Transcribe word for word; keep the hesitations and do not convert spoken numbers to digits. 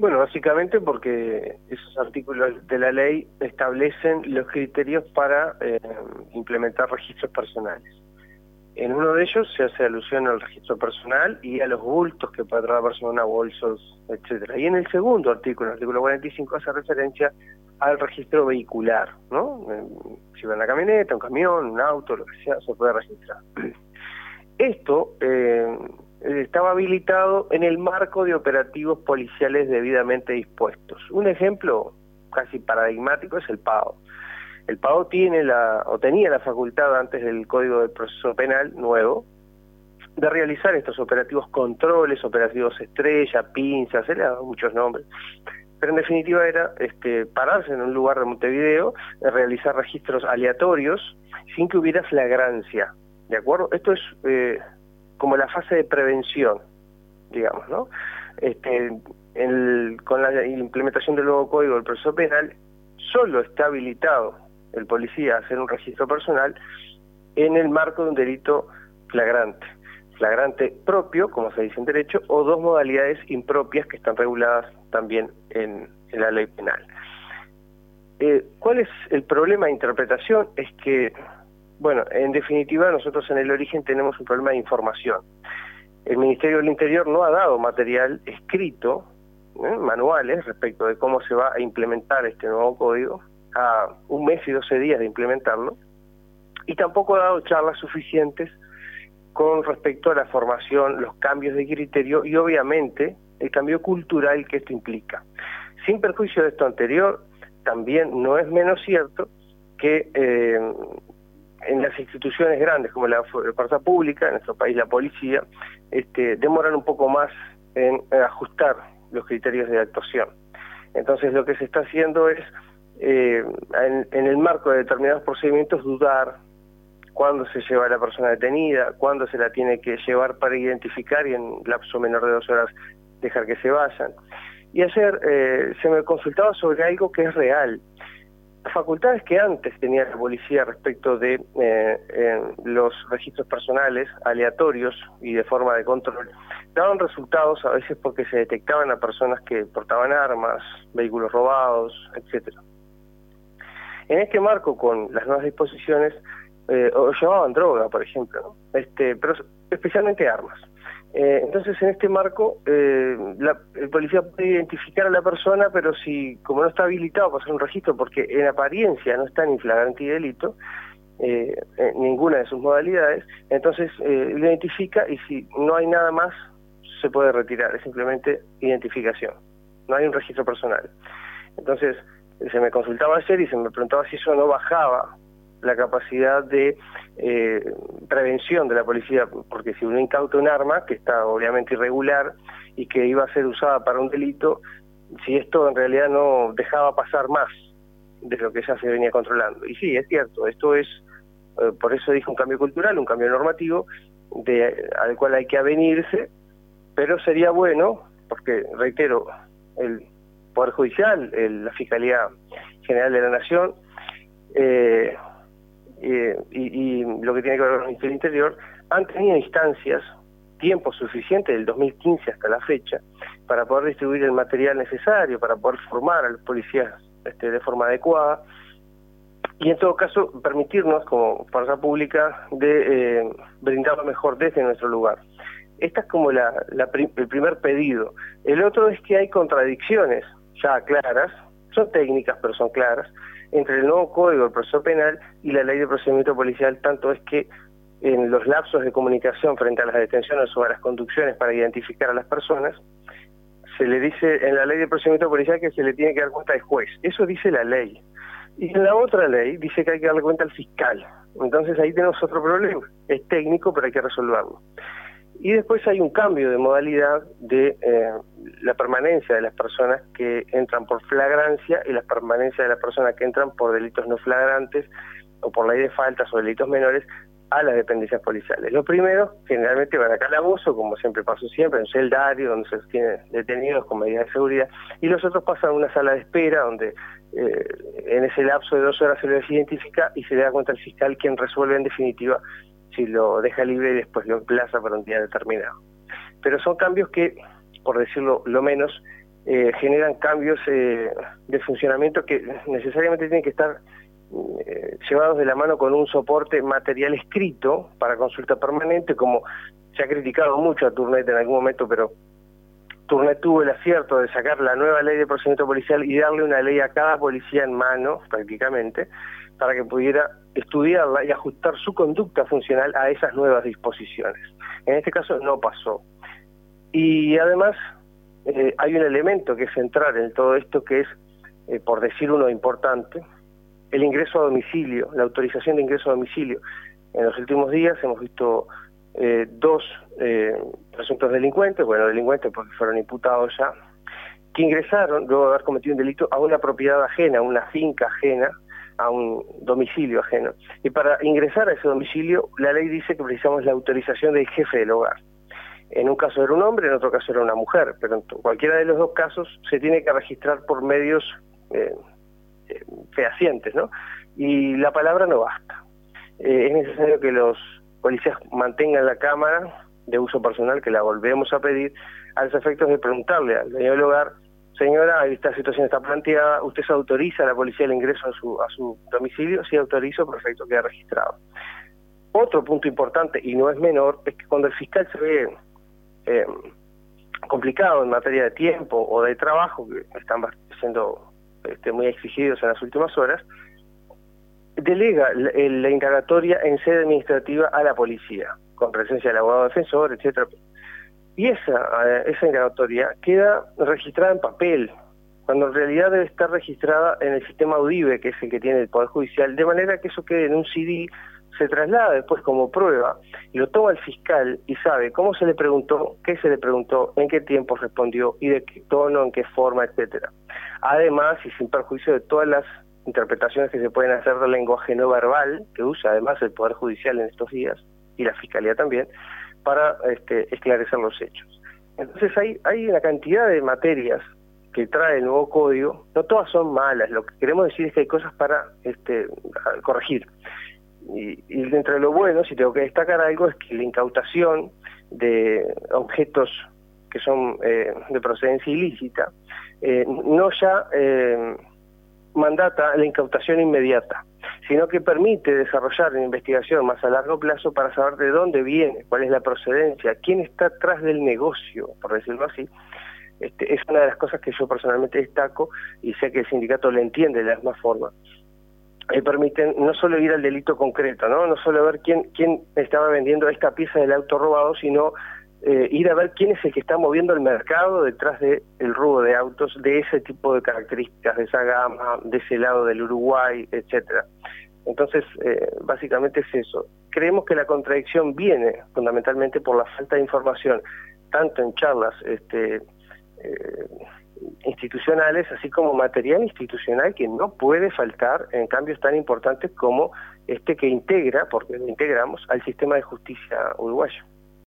Bueno, básicamente porque esos artículos de la ley establecen los criterios para eh, implementar registros personales. En uno de ellos se hace alusión al registro personal y a los bultos que puede traer la persona, bolsos, etcétera. Y en el segundo artículo, el artículo cuarenta y cinco, hace referencia al registro vehicular, ¿no? Si va en una camioneta, un camión, un auto, lo que sea, se puede registrar. Esto eh, estaba habilitado en el marco de operativos policiales debidamente dispuestos. Un ejemplo casi paradigmático es el P A O. El P A O tiene la, o tenía la facultad antes del Código del Proceso Penal nuevo, de realizar estos operativos controles, operativos estrella, pinzas, se le daban muchos nombres, pero en definitiva era este, pararse en un lugar de Montevideo, realizar registros aleatorios sin que hubiera flagrancia, ¿de acuerdo? Esto es eh, como la fase de prevención, digamos, ¿no? Este, el, con la implementación del nuevo Código del Proceso Penal, solo está habilitado el policía a hacer un registro personal en el marco de un delito flagrante. Flagrante propio, como se dice en derecho, o dos modalidades impropias que están reguladas también en, en la ley penal. Eh, ¿Cuál es el problema de interpretación? Es que, bueno, en definitiva nosotros en el origen tenemos un problema de información. El Ministerio del Interior no ha dado material escrito, ¿eh? manuales respecto de cómo se va a implementar este nuevo código, a un mes y doce días de implementarlo, y tampoco ha dado charlas suficientes con respecto a la formación, los cambios de criterio y obviamente el cambio cultural que esto implica. Sin perjuicio de esto anterior, también no es menos cierto que eh, en las instituciones grandes como la fuerza pública, en nuestro país la policía, este, demoran un poco más en ajustar los criterios de actuación. Entonces lo que se está haciendo es, eh, en, en el marco de determinados procedimientos, dudar cuándo se lleva a la persona detenida, cuándo se la tiene que llevar para identificar y en lapso menor de dos horas dejar que se vayan. Y ayer eh, se me consultaba sobre algo que es real. Las facultades que antes tenía la policía respecto de eh, eh, los registros personales aleatorios y de forma de control, daban resultados a veces porque se detectaban a personas que portaban armas, vehículos robados, etcétera. En este marco, con las nuevas disposiciones, eh, o llevaban droga, por ejemplo, ¿no? este, pero especialmente armas. Eh, entonces, en este marco, eh, la, el policía puede identificar a la persona, pero si, como no está habilitado para hacer un registro, porque en apariencia no está en flagrante delito, eh, en ninguna de sus modalidades, entonces eh, lo identifica y si no hay nada más, se puede retirar, es simplemente identificación, no hay un registro personal. Entonces, se me consultaba ayer y se me preguntaba si eso no bajaba la capacidad de eh, prevención de la policía, porque si uno incauta un arma, que está obviamente irregular y que iba a ser usada para un delito, si esto en realidad no dejaba pasar más de lo que ya se venía controlando. Y sí, es cierto, esto es, eh, por eso dije un cambio cultural, un cambio normativo, de, al cual hay que avenirse, pero sería bueno, porque reitero, el Poder Judicial, el, la Fiscalía General de la Nación, eh, Eh, y, y lo que tiene que ver con el Ministerio del Interior, han tenido instancias, tiempo suficiente, del dos mil quince hasta la fecha, para poder distribuir el material necesario, para poder formar a los policías este, de forma adecuada, y en todo caso permitirnos, como fuerza pública, de eh, brindar lo mejor desde nuestro lugar. Esta es como la, la prim el primer pedido. El otro es que hay contradicciones ya claras, son técnicas pero son claras, entre el nuevo Código del Proceso Penal y la Ley de Procedimiento Policial, tanto es que en los lapsos de comunicación frente a las detenciones o a las conducciones para identificar a las personas, se le dice en la Ley de Procedimiento Policial que se le tiene que dar cuenta al juez. Eso dice la ley. Y en la otra ley dice que hay que darle cuenta al fiscal. Entonces ahí tenemos otro problema. Es técnico, pero hay que resolverlo. Y después hay un cambio de modalidad de eh, la permanencia de las personas que entran por flagrancia y la permanencia de las personas que entran por delitos no flagrantes o por ley de faltas o delitos menores a las dependencias policiales. Los primeros generalmente van a calabozo, como siempre pasó siempre, en un celdario donde se tienen detenidos con medidas de seguridad, y los otros pasan a una sala de espera donde eh, en ese lapso de dos horas se les identifica y se le da cuenta al fiscal, quien resuelve en definitiva si lo deja libre y después lo emplaza para un día determinado. Pero son cambios que, por decirlo lo menos, eh, generan cambios eh, de funcionamiento que necesariamente tienen que estar eh, llevados de la mano con un soporte material escrito para consulta permanente, como se ha criticado mucho a Turnet en algún momento, pero Turnet tuvo el acierto de sacar la nueva ley de procedimiento policial y darle una ley a cada policía en mano, prácticamente, para que pudiera estudiarla y ajustar su conducta funcional a esas nuevas disposiciones. En este caso no pasó. Y además eh, hay un elemento que es central en todo esto, que es, eh, por decir uno importante, el ingreso a domicilio, la autorización de ingreso a domicilio. En los últimos días hemos visto eh, dos eh, presuntos delincuentes, bueno, delincuentes porque fueron imputados ya, que ingresaron, luego de haber cometido un delito, a una propiedad ajena, a una finca ajena, a un domicilio ajeno. Y para ingresar a ese domicilio, la ley dice que precisamos la autorización del jefe del hogar. En un caso era un hombre, en otro caso era una mujer, pero en cualquiera de los dos casos se tiene que registrar por medios eh, eh, fehacientes, ¿no? Y la palabra no basta. Eh, es necesario que los policías mantengan la cámara de uso personal, que la volvemos a pedir, a los efectos de preguntarle al dueño del hogar: señora, esta situación está planteada, ¿usted se autoriza a la policía el ingreso a su, a su domicilio? Sí, autorizo, perfecto, queda registrado. Otro punto importante, y no es menor, es que cuando el fiscal se ve eh, complicado en materia de tiempo o de trabajo, que están siendo este, muy exigidos en las últimas horas, delega la, la indagatoria en sede administrativa a la policía, con presencia del abogado defensor, etcétera. Y esa, esa indagatoria queda registrada en papel, cuando en realidad debe estar registrada en el sistema UDIVE, que es el que tiene el Poder Judicial, de manera que eso quede en un C D, se traslada después como prueba, y lo toma el fiscal y sabe cómo se le preguntó, qué se le preguntó, en qué tiempo respondió, y de qué tono, en qué forma, etcétera. Además, y sin perjuicio de todas las interpretaciones que se pueden hacer del lenguaje no verbal, que usa además el Poder Judicial en estos días, y la Fiscalía también, para este, esclarecer los hechos. Entonces hay, hay una cantidad de materias que trae el nuevo código, no todas son malas, lo que queremos decir es que hay cosas para este, corregir. Y, y dentro de lo bueno, si tengo que destacar algo, es que la incautación de objetos que son eh, de procedencia ilícita, eh, no ya eh, mandata la incautación inmediata, sino que permite desarrollar una investigación más a largo plazo para saber de dónde viene, cuál es la procedencia, quién está atrás del negocio, por decirlo así. Este, es una de las cosas que yo personalmente destaco, y sé que el sindicato lo entiende de la misma forma. Eh, permiten no solo ir al delito concreto, no, no solo ver quién, quién estaba vendiendo esta pieza del auto robado, sino eh, ir a ver quién es el que está moviendo el mercado detrás del robo de autos de ese tipo de características, de esa gama, de ese lado del Uruguay, etcétera. Entonces, eh, básicamente es eso. Creemos que la contradicción viene fundamentalmente por la falta de información, tanto en charlas este, eh, institucionales, así como material institucional que no puede faltar en cambios tan importantes como este que integra, porque lo integramos, al sistema de justicia uruguayo.